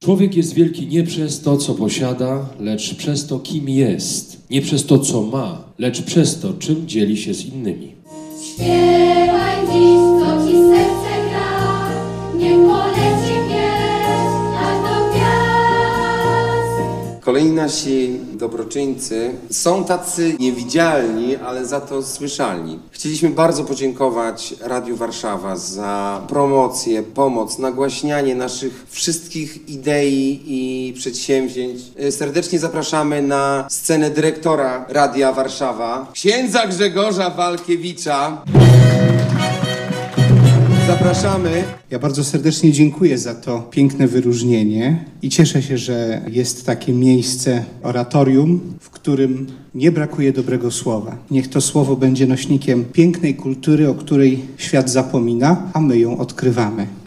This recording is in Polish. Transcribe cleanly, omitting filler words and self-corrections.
Człowiek jest wielki nie przez to, co posiada, lecz przez to, kim jest. Nie przez to, co ma, lecz przez to, czym dzieli się z innymi. Śpiewaj dziś, co ci serce gra, niech poleci pieśń aż do gwiazd. Kolejni nasi dobroczyńcy są tacy niewidzialni, ale za to słyszalni. Chcieliśmy bardzo podziękować Radiu Warszawa za promocję, pomoc, nagłaśnianie naszych wszystkich idei i przedsięwzięć. Serdecznie zapraszamy na scenę dyrektora Radia Warszawa, księdza Grzegorza Walkiewicza. Zapraszamy. Ja bardzo serdecznie dziękuję za to piękne wyróżnienie i cieszę się, że jest takie miejsce, oratorium, w którym nie brakuje dobrego słowa. Niech to słowo będzie nośnikiem pięknej kultury, o której świat zapomina, a my ją odkrywamy.